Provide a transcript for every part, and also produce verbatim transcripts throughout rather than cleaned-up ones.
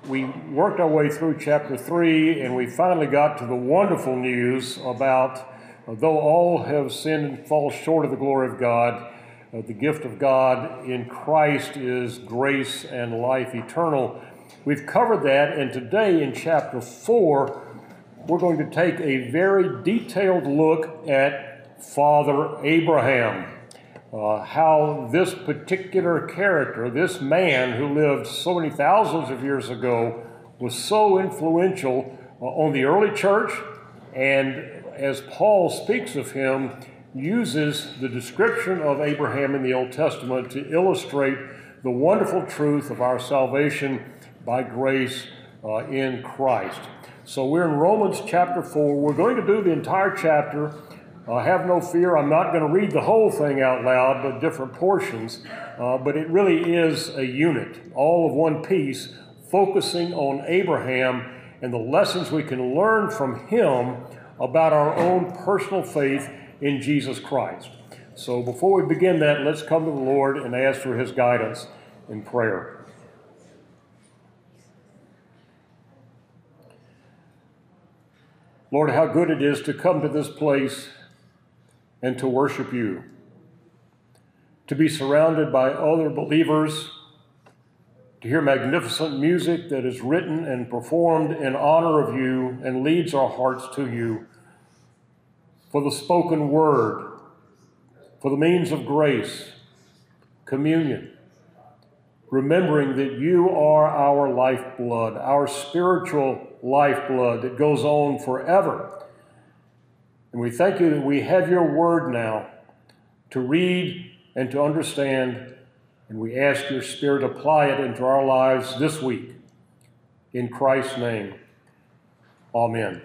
we worked our way through chapter three, and we finally got to the wonderful news about, uh, though all have sinned and fall short of the glory of God, uh, the gift of God in Christ is grace and life eternal. We've covered that, and today in chapter four, we're going to take a very detailed look at Father Abraham. Uh, how this particular character, this man who lived so many thousands of years ago, was so influential uh, on the early church, and as Paul speaks of him, uses the description of Abraham in the Old Testament to illustrate the wonderful truth of our salvation by grace uh, in Christ. So we're in Romans chapter four. We're going to do the entire chapter. Uh, have no fear, I'm not going to read the whole thing out loud, but different portions. Uh, but it really is a unit, all of one piece, focusing on Abraham and the lessons we can learn from him about our own personal faith in Jesus Christ. So before we begin that, let's come to the Lord and ask for his guidance in prayer. Lord, how good it is to come to this place and to worship you, to be surrounded by other believers, to hear magnificent music that is written and performed in honor of you and leads our hearts to you, for the spoken word, for the means of grace, communion, remembering that you are our lifeblood, our spiritual lifeblood that goes on forever. And we thank you that we have your word now to read and to understand, and we ask your Spirit to apply it into our lives this week. In Christ's name, amen.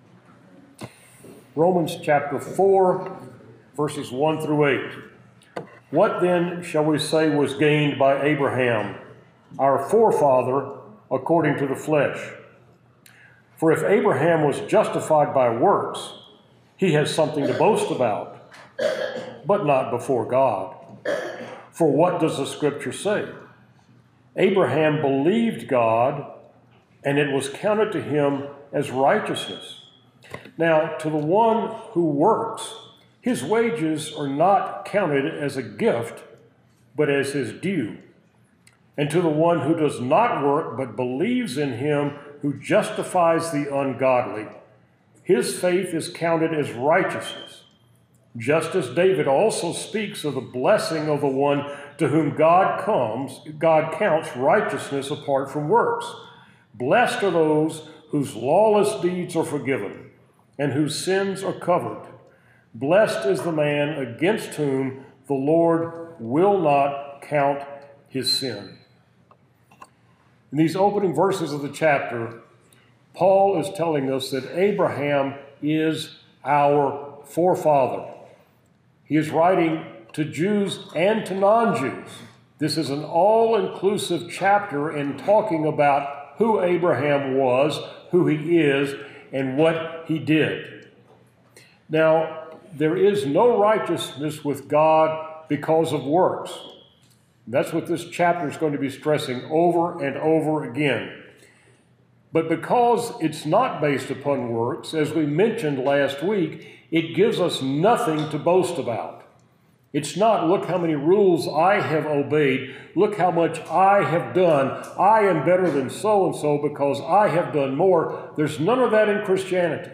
Romans chapter four, verses one through eight. What then shall we say was gained by Abraham, our forefather, according to the flesh? For if Abraham was justified by works, he has something to boast about, but not before God. For what does the Scripture say? Abraham believed God, and it was counted to him as righteousness. Now, to the one who works, his wages are not counted as a gift, but as his due. And to the one who does not work, but believes in him who justifies the ungodly, his faith is counted as righteousness, just as David also speaks of the blessing of the one to whom God comes, God counts righteousness apart from works. Blessed are those whose lawless deeds are forgiven and whose sins are covered. Blessed is the man against whom the Lord will not count his sin. In these opening verses of the chapter, Paul is telling us that Abraham is our forefather. He is writing to Jews and to non-Jews. This is an all-inclusive chapter in talking about who Abraham was, who he is, and what he did. Now, there is no righteousness with God because of works. That's what this chapter is going to be stressing over and over again. But because it's not based upon works, as we mentioned last week, it gives us nothing to boast about. It's not, look how many rules I have obeyed, look how much I have done, I am better than so-and-so because I have done more. There's none of that in Christianity.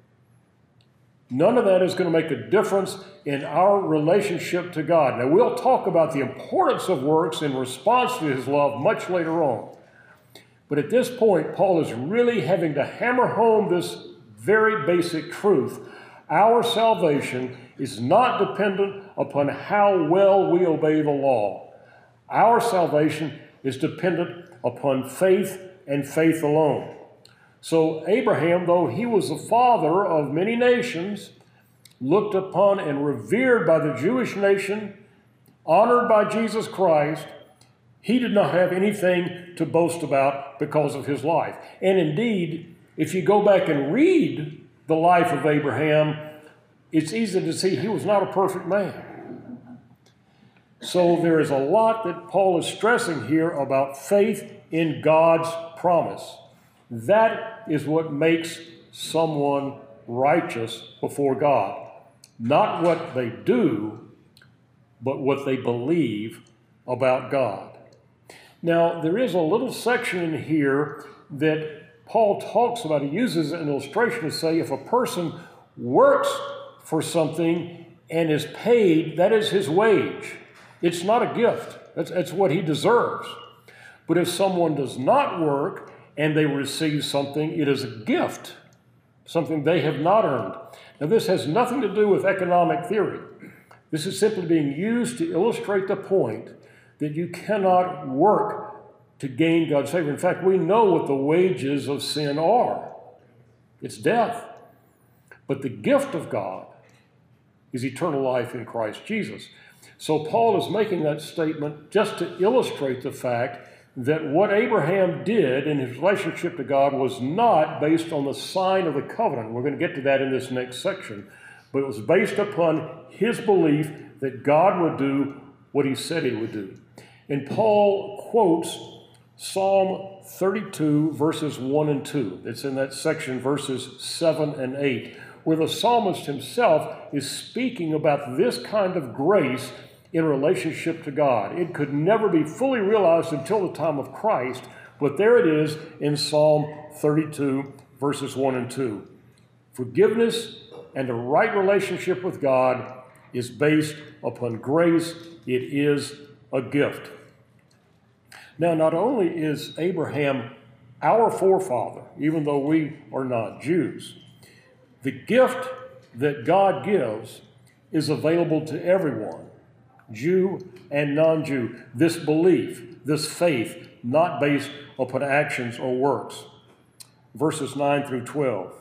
None of that is going to make a difference in our relationship to God. Now, we'll talk about the importance of works in response to his love much later on. But at this point, Paul is really having to hammer home this very basic truth. Our salvation is not dependent upon how well we obey the law. Our salvation is dependent upon faith and faith alone. So Abraham, though he was the father of many nations, looked upon and revered by the Jewish nation, honored by Jesus Christ, he did not have anything to boast about because of his life. And indeed, if you go back and read the life of Abraham, it's easy to see he was not a perfect man. So there is a lot that Paul is stressing here about faith in God's promise. That is what makes someone righteous before God. Not what they do, but what they believe about God. Now, there is a little section in here that Paul talks about. He uses an illustration to say if a person works for something and is paid, that is his wage. It's not a gift. That's, that's what he deserves. But if someone does not work and they receive something, it is a gift, something they have not earned. Now, this has nothing to do with economic theory. This is simply being used to illustrate the point that you cannot work to gain God's favor. In fact, we know what the wages of sin are. It's death. But the gift of God is eternal life in Christ Jesus. So Paul is making that statement just to illustrate the fact that what Abraham did in his relationship to God was not based on the sign of the covenant. We're going to get to that in this next section. But it was based upon his belief that God would do what he said he would do. And Paul quotes Psalm thirty-two, verses one and two. It's in that section, verses seven and eight, where the psalmist himself is speaking about this kind of grace in relationship to God. It could never be fully realized until the time of Christ, but there it is in Psalm thirty-two, verses one and two. Forgiveness and a right relationship with God is based upon grace. It is a gift. Now, not only is Abraham our forefather, even though we are not Jews, the gift that God gives is available to everyone, Jew and non-Jew. This belief, this faith, not based upon actions or works. Verses nine through twelve.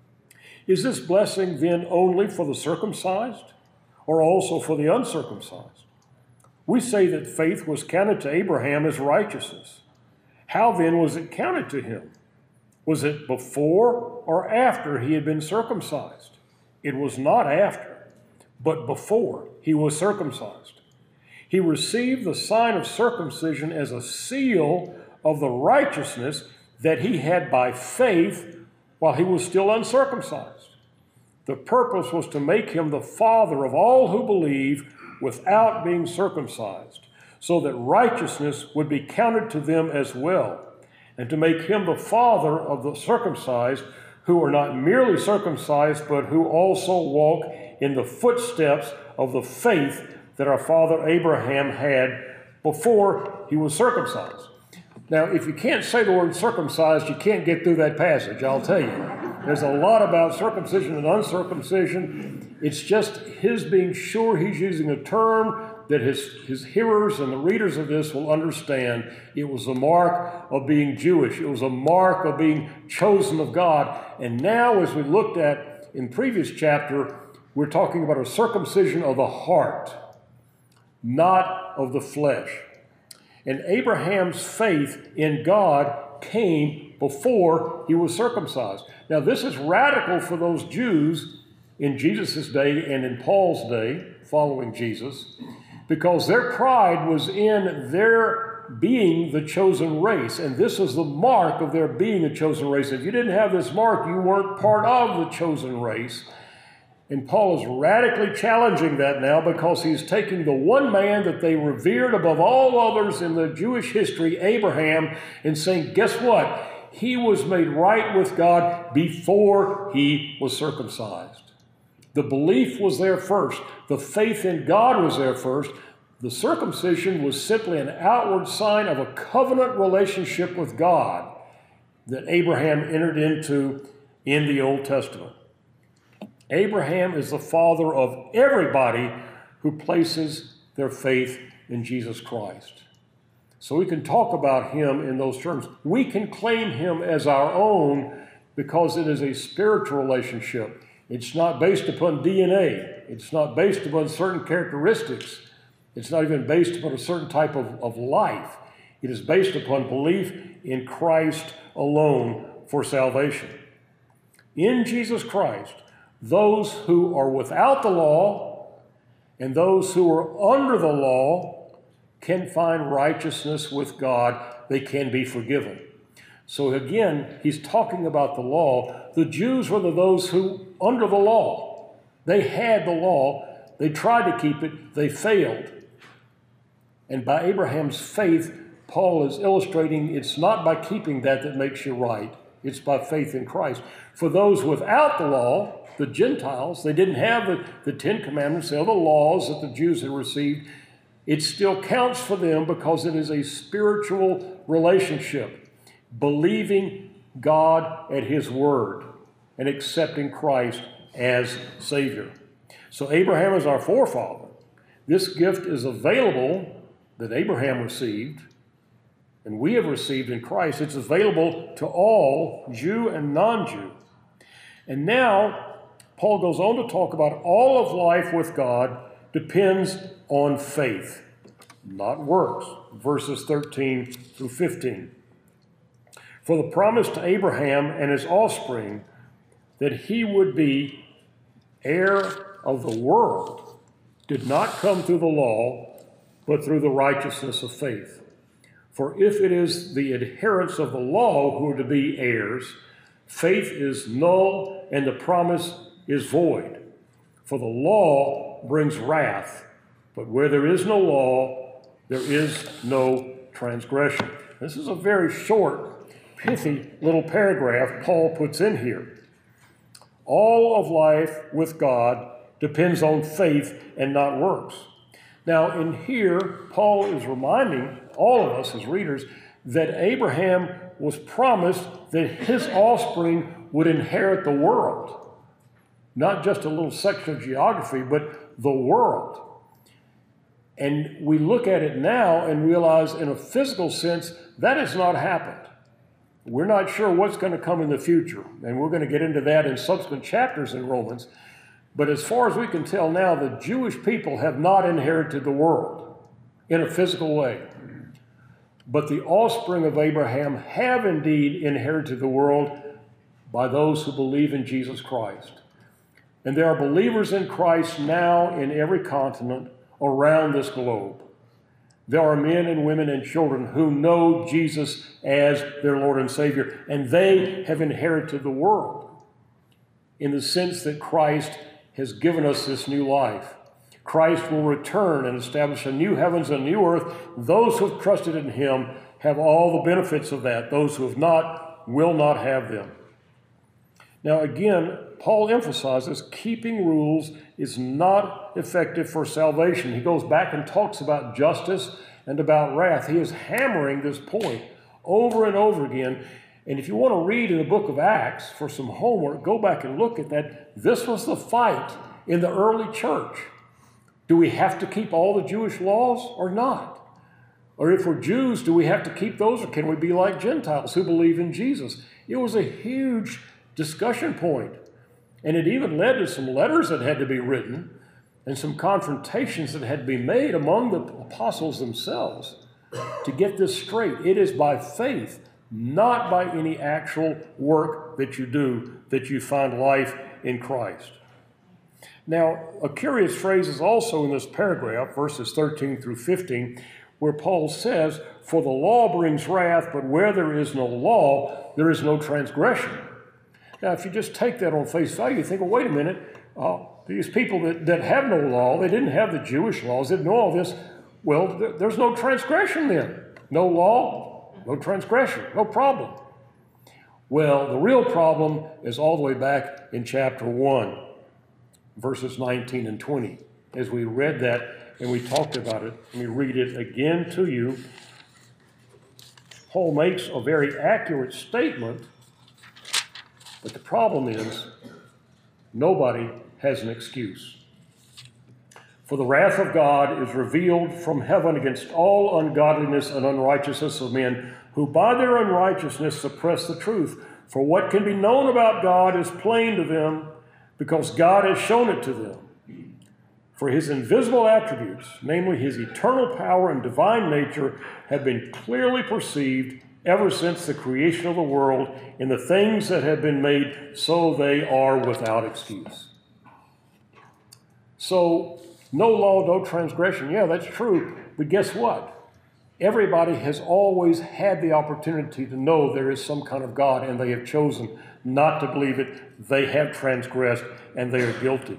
Is this blessing then only for the circumcised, or also for the uncircumcised? We say that faith was counted to Abraham as righteousness. How then was it counted to him? Was it before or after he had been circumcised? It was not after, but before he was circumcised. He received the sign of circumcision as a seal of the righteousness that he had by faith while he was still uncircumcised. The purpose was to make him the father of all who believe without being circumcised, so that righteousness would be counted to them as well, and to make him the father of the circumcised, who are not merely circumcised, but who also walk in the footsteps of the faith that our father Abraham had before he was circumcised. Now, if you can't say the word circumcised, you can't get through that passage, I'll tell you. There's a lot about circumcision and uncircumcision. It's just his being sure he's using a term that his, his hearers and the readers of this will understand. It was a mark of being Jewish. It was a mark of being chosen of God. And now, as we looked at in previous chapter, we're talking about a circumcision of the heart, not of the flesh. And Abraham's faith in God came before he was circumcised. Now, this is radical for those Jews in Jesus' day and in Paul's day, following Jesus, because their pride was in their being the chosen race, and this was the mark of their being a chosen race. If you didn't have this mark, you weren't part of the chosen race. And Paul is radically challenging that now, because he's taking the one man that they revered above all others in the Jewish history, Abraham, and saying, guess what? He was made right with God before he was circumcised. The belief was there first. The faith in God was there first. The circumcision was simply an outward sign of a covenant relationship with God that Abraham entered into in the Old Testament. Abraham is the father of everybody who places their faith in Jesus Christ. So we can talk about him in those terms. We can claim him as our own because it is a spiritual relationship. It's not based upon D N A. It's not based upon certain characteristics. It's not even based upon a certain type of, of life. It is based upon belief in Christ alone for salvation. In Jesus Christ, those who are without the law and those who are under the law can find righteousness with God they can be forgiven. So again, he's talking about the law. The Jews were those who, under the law, they had the law, they tried to keep it, they failed. And by Abraham's faith, Paul is illustrating it's not by keeping that that makes you right. It's by faith in Christ. For those without the law, the Gentiles, they didn't have the, the Ten Commandments, the other laws that the Jews had received. It still counts for them because it is a spiritual relationship, believing God at his word and accepting Christ as Savior. So Abraham is our forefather. This gift is available that Abraham received, and we have received in Christ. It's available to all, Jew and non-Jew. And now, Paul goes on to talk about all of life with God depends on faith, not works. Verses thirteen through fifteen. For the promise to Abraham and his offspring that he would be heir of the world did not come through the law, but through the righteousness of faith. For if it is the adherents of the law who are to be heirs, faith is null and the promise is void. For the law brings wrath, but where there is no law, there is no transgression. This is a very short, pithy little paragraph Paul puts in here. All of life with God depends on faith and not works. Now, in here, Paul is reminding all of us as readers that Abraham was promised that his offspring would inherit the world. Not just a little section of geography, but the world. And we look at it now and realize in a physical sense, that has not happened. We're not sure what's going to come in the future, and we're going to get into that in subsequent chapters in Romans. But as far as we can tell now, the Jewish people have not inherited the world in a physical way. But the offspring of Abraham have indeed inherited the world by those who believe in Jesus Christ. And there are believers in Christ now in every continent around this globe. There are men and women and children who know Jesus as their Lord and Savior, and they have inherited the world in the sense that Christ has given us this new life. Christ will return and establish a new heavens and a new earth. Those who have trusted in him have all the benefits of that. Those who have not will not have them. Now again, Paul emphasizes keeping rules is not effective for salvation. He goes back and talks about justice and about wrath. He is hammering this point over and over again. And if you want to read in the book of Acts for some homework, go back and look at that. This was the fight in the early church. Do we have to keep all the Jewish laws or not? Or if we're Jews, do we have to keep those, or can we be like Gentiles who believe in Jesus? It was a huge discussion point. And it even led to some letters that had to be written and some confrontations that had to be made among the apostles themselves to get this straight. It is by faith, not by any actual work that you do, that you find life in Christ. Now, a curious phrase is also in this paragraph, verses thirteen through fifteen, where Paul says, for the law brings wrath, but where there is no law, there is no transgression. Now, if you just take that on face value, you think, well, wait a minute, uh, these people that, that have no law, they didn't have the Jewish laws, they didn't know all this. Well, th- there's no transgression then. No law, no transgression, no problem. Well, the real problem is all the way back in chapter one, verses nineteen and twenty. As we read that and we talked about it, let me read it again to you. Paul makes a very accurate statement, but the problem is nobody has an excuse. For the wrath of God is revealed from heaven against all ungodliness and unrighteousness of men who by their unrighteousness suppress the truth. For what can be known about God is plain to them, because God has shown it to them. For his invisible attributes, namely his eternal power and divine nature, have been clearly perceived ever since the creation of the world in the things that have been made, so they are without excuse. So, no law, no transgression. Yeah, that's true. But guess what? Everybody has always had the opportunity to know there is some kind of God, and they have chosen not to believe it. They have transgressed, and they are guilty.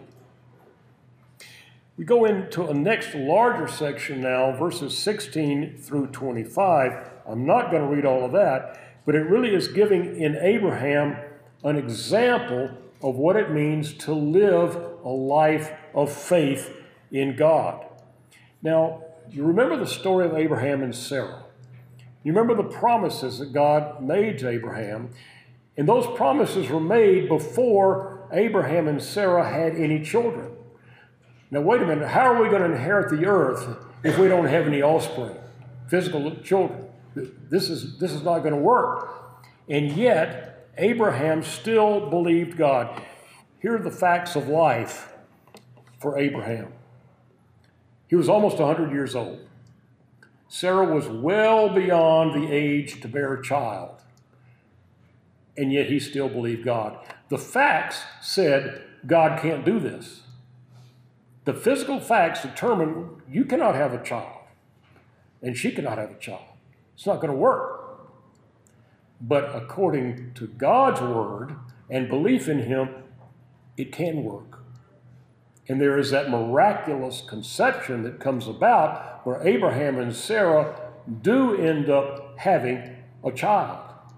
We go into a next larger section now, verses sixteen through twenty-five. I'm not going to read all of that, but it really is giving in Abraham an example of what it means to live a life of faith in God. Now, you remember the story of Abraham and Sarah. You remember the promises that God made to Abraham, and those promises were made before Abraham and Sarah had any children. Now, wait a minute. How are we going to inherit the earth if we don't have any offspring, physical children? This is, this is not going to work. And yet, Abraham still believed God. Here are the facts of life for Abraham. He was almost one hundred years old. Sarah was well beyond the age to bear a child. And yet he still believed God. The facts said God can't do this. The physical facts determine you cannot have a child, and she cannot have a child. It's not going to work. But according to God's word and belief in him, it can work. And there is that miraculous conception that comes about where Abraham and Sarah do end up having a child.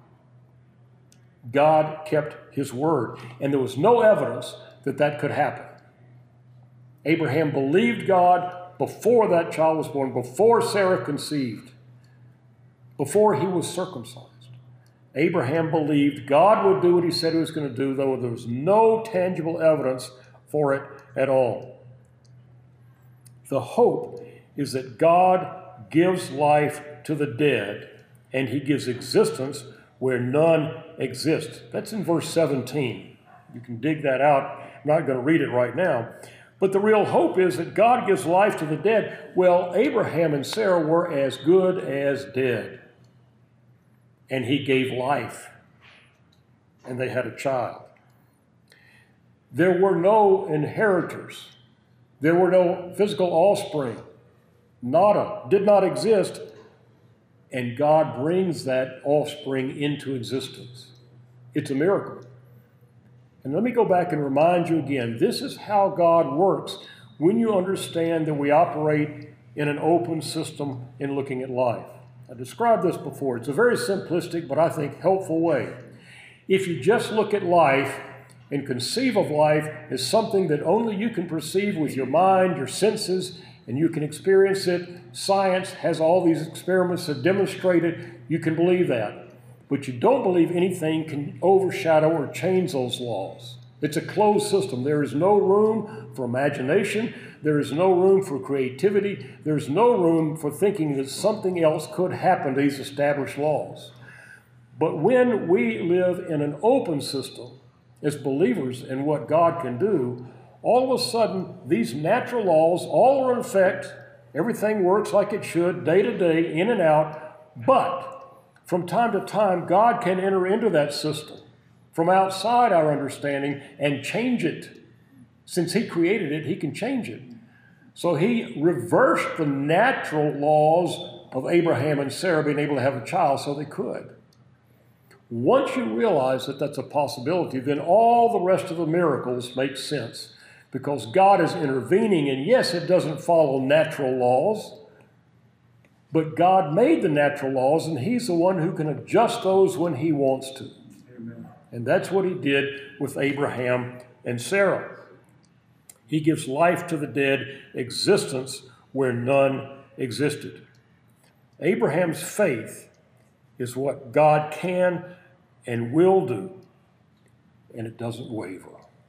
God kept his word, and there was no evidence that that could happen. Abraham believed God before that child was born, before Sarah conceived, before he was circumcised. Abraham believed God would do what he said he was going to do, though there was no tangible evidence for it at all. The hope is that God gives life to the dead, and he gives existence where none exist. That's in verse seventeen. You can dig that out. I'm not going to read it right now. But the real hope is that God gives life to the dead. Well, Abraham and Sarah were as good as dead. And he gave life. And they had a child. There were no inheritors. There were no physical offspring. Nada. Did not exist. And God brings that offspring into existence. It's a miracle. And let me go back and remind you again, this is how God works when you understand that we operate in an open system in looking at life. I described this before. It's a very simplistic, but I think helpful way. If you just look at life and conceive of life as something that only you can perceive with your mind, your senses, and you can experience it, science has all these experiments that demonstrate it, you can believe that. But you don't believe anything can overshadow or change those laws. It's a closed system. There is no room for imagination. There is no room for creativity. There's no room for thinking that something else could happen to these established laws. But when we live in an open system as believers in what God can do, all of a sudden these natural laws all are in effect. Everything works like it should, day to day, in and out. But from time to time, God can enter into that system from outside our understanding and change it. Since he created it, he can change it. So he reversed the natural laws of Abraham and Sarah being able to have a child so they could. Once you realize that that's a possibility, then all the rest of the miracles make sense because God is intervening, and yes, it doesn't follow natural laws, but God made the natural laws, and he's the one who can adjust those when he wants to. Amen. And that's what he did with Abraham and Sarah. He gives life to the dead, existence where none existed. Abraham's faith is what God can and will do, and it doesn't waver.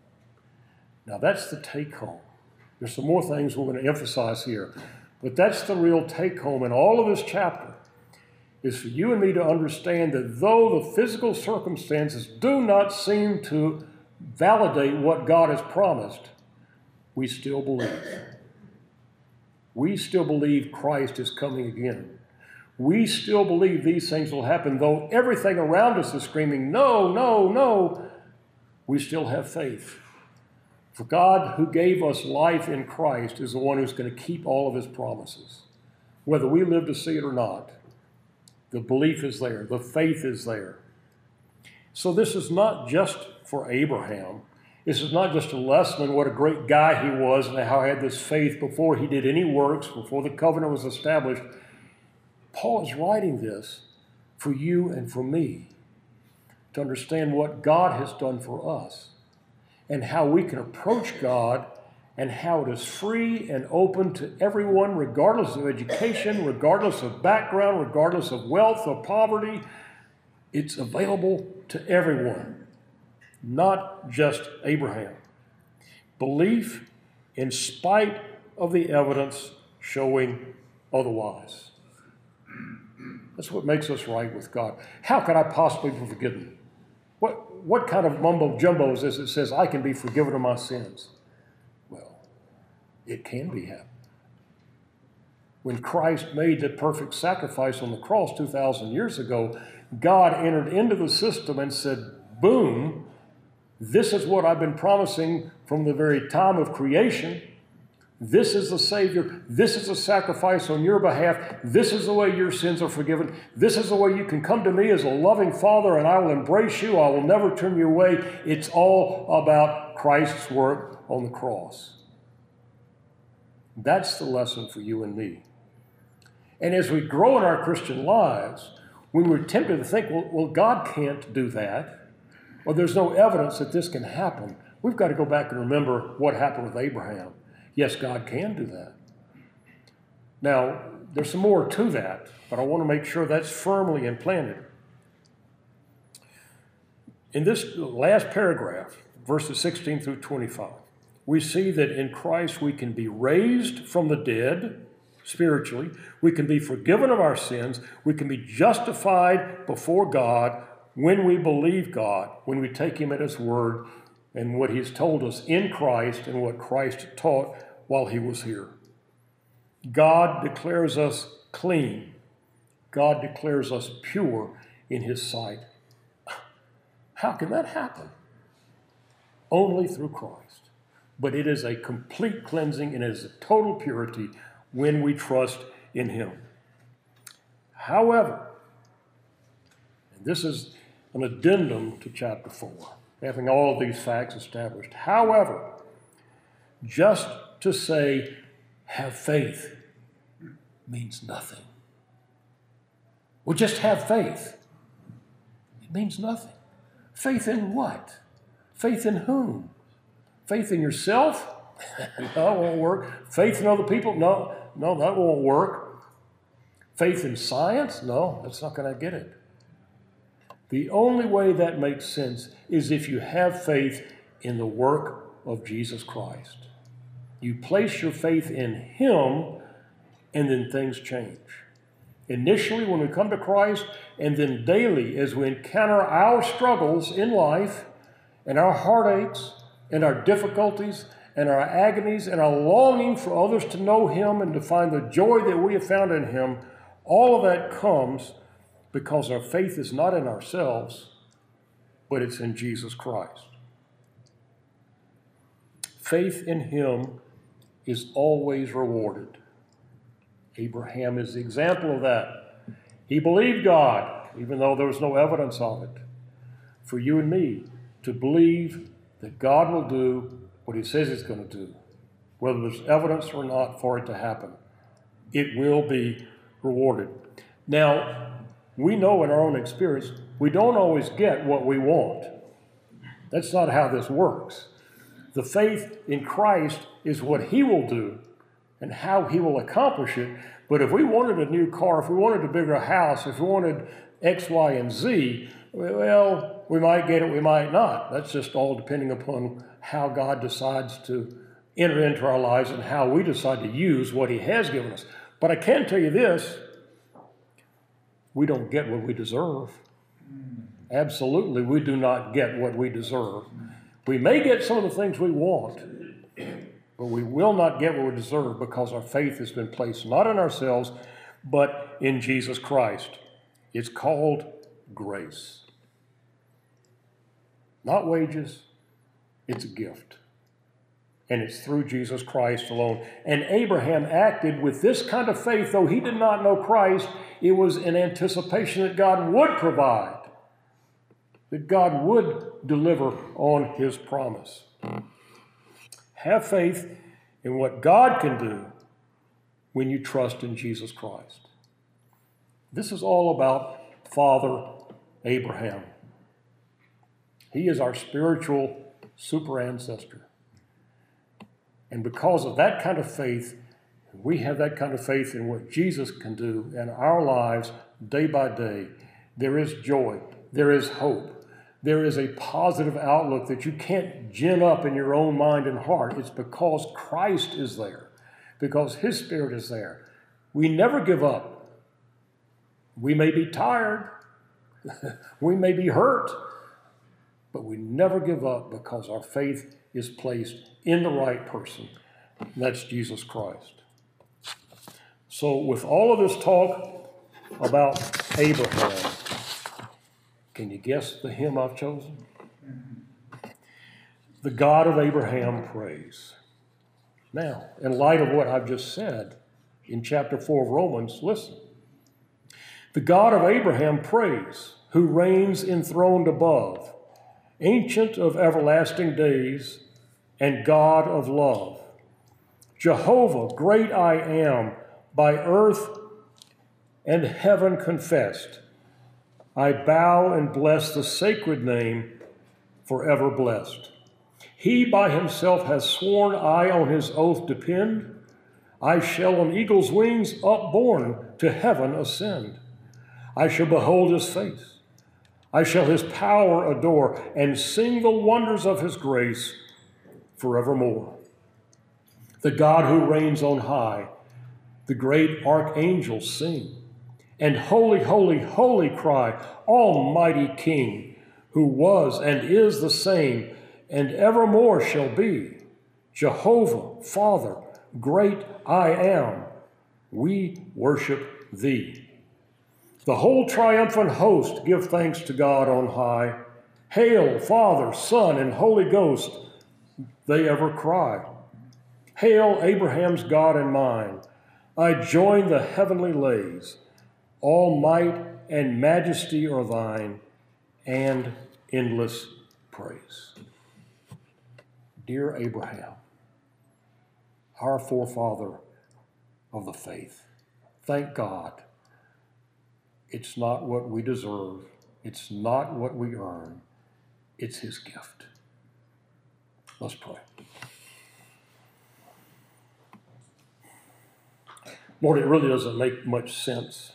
Now that's the take home. There's some more things we're going to emphasize here. But that's the real take-home in all of this chapter, is for you and me to understand that though the physical circumstances do not seem to validate what God has promised, we still believe. We still believe Christ is coming again. We still believe these things will happen, though everything around us is screaming, no, no, no. We still have faith. For God, who gave us life in Christ, is the one who's going to keep all of his promises. whether we live to see it or not. The belief is there. The faith is there. So this is not just for Abraham. This is not just a lesson in what a great guy he was and how he had this faith before he did any works, before the covenant was established. Paul is writing this for you and for me to understand what God has done for us and how we can approach God and how it is free and open to everyone, regardless of education, regardless of background, regardless of wealth or poverty. It's available to everyone, not just Abraham. Belief in spite of the evidence showing otherwise. That's what makes us right with God. How can I possibly be forgiven? What, what kind of mumbo jumbo is this that says I can be forgiven of my sins? Well, it can be happened. When Christ made the perfect sacrifice on the cross two thousand years ago, God entered into the system and said, boom, this is what I've been promising from the very time of creation. This is the Savior. This is the sacrifice on your behalf. This is the way your sins are forgiven. This is the way you can come to me as a loving Father, and I will embrace you. I will never turn you away. It's all about Christ's work on the cross. That's the lesson for you and me. And as we grow in our Christian lives, when we're tempted to think, well, well, God can't do that, or there's no evidence that this can happen, we've got to go back and remember what happened with Abraham. Yes, God can do that. Now, there's some more to that, but I want to make sure that's firmly implanted. In this last paragraph, verses sixteen through twenty-five, we see that in Christ we can be raised from the dead spiritually, we can be forgiven of our sins, we can be justified before God when we believe God, when we take Him at His word and what He's told us in Christ and what Christ taught while He was here. God declares us clean. God declares us pure in His sight. How can that happen? Only through Christ. But it is a complete cleansing and it is a total purity when we trust in Him. However, and this is an addendum to chapter four, having all of these facts established. However, just to say, have faith, means nothing. Well, just have faith. It means nothing. Faith in what? Faith in whom? Faith in yourself? No, it won't work. Faith in other people? No, no, that won't work. Faith in science? No, that's not going to get it. The only way that makes sense is if you have faith in the work of Jesus Christ. You place your faith in Him, and then things change. Initially, when we come to Christ, and then daily as we encounter our struggles in life, and our heartaches, and our difficulties, and our agonies, and our longing for others to know Him and to find the joy that we have found in Him, all of that comes because our faith is not in ourselves, but it's in Jesus Christ. Faith in Him is always rewarded. Abraham is the example of that. He believed God, even though there was no evidence of it. For you and me to believe that God will do what He says He's going to do, whether there's evidence or not for it to happen, it will be rewarded. Now, we know in our own experience, we don't always get what we want. That's not how this works. The faith in Christ is what He will do and how He will accomplish it. But if we wanted a new car, if we wanted a bigger house, if we wanted X, Y, and Z, well, we might get it, we might not. That's just all depending upon how God decides to enter into our lives and how we decide to use what He has given us. But I can tell you this, we don't get what we deserve. Absolutely, we do not get what we deserve. We may get some of the things we want, but we will not get what we deserve because our faith has been placed not in ourselves, but in Jesus Christ. It's called grace. Not wages, it's a gift. and it's through Jesus Christ alone. And Abraham acted with this kind of faith, though he did not know Christ. It was in anticipation that God would provide, that God would deliver on his promise. Have faith in what God can do when you trust in Jesus Christ. This is all about Father Abraham. He is our spiritual super ancestor. And because of that kind of faith, we have that kind of faith in what Jesus can do in our lives day by day. There is joy. There is hope. There is a positive outlook that you can't gin up in your own mind and heart. It's because Christ is there, because his Spirit is there. We never give up. We may be tired. We may be hurt. But we never give up because our faith is placed in the right person. And that's Jesus Christ. So with all of this talk about Abraham, can you guess the hymn I've chosen? The God of Abraham praise. Now, in light of what I've just said in chapter four of Romans, listen. The God of Abraham praise, who reigns enthroned above, ancient of everlasting days, and God of love. Jehovah, great I am, by earth and heaven confessed. I bow and bless the sacred name, forever blessed. He by himself has sworn, I on his oath depend. I shall on eagle's wings upborne to heaven ascend. I shall behold his face. I shall his power adore and sing the wonders of his grace forevermore. The God who reigns on high, the great archangels sing, and holy, holy, holy cry, Almighty King, who was and is the same, and evermore shall be, Jehovah, Father, great I am, we worship thee. The whole triumphant host give thanks to God on high. Hail, Father, Son, and Holy Ghost, they ever cry. Hail, Abraham's God and mine. I join the heavenly lays. All might and majesty are thine, and endless praise. Dear Abraham, our forefather of the faith, thank God. It's not what we deserve. It's not what we earn. It's his gift. Let's pray. Lord, it really doesn't make much sense.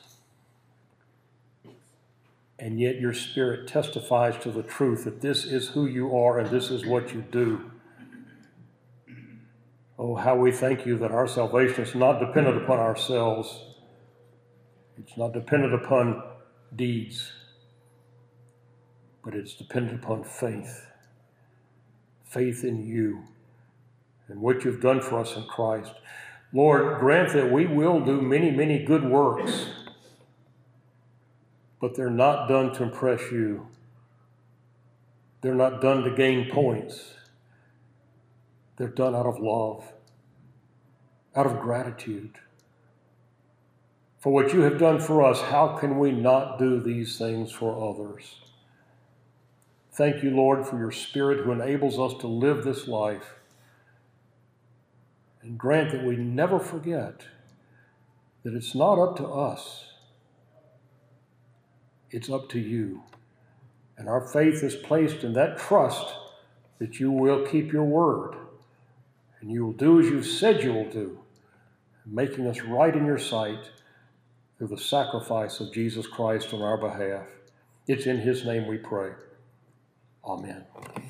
And yet your Spirit testifies to the truth that this is who you are and this is what you do. Oh, how we thank you that our salvation is not dependent upon ourselves. It's not dependent upon deeds, but it's dependent upon faith. Faith in you and what you've done for us in Christ. Lord, grant that we will do many, many good works, but they're not done to impress you. They're not done to gain points. They're done out of love, out of gratitude. For what you have done for us, how can we not do these things for others? Thank you, Lord, for your Spirit who enables us to live this life. And grant that we never forget that it's not up to us. It's up to you. And our faith is placed in that trust that you will keep your word. And you will do as you've said you will do, making us right in your sight through the sacrifice of Jesus Christ on our behalf. It's in his name we pray. Amen.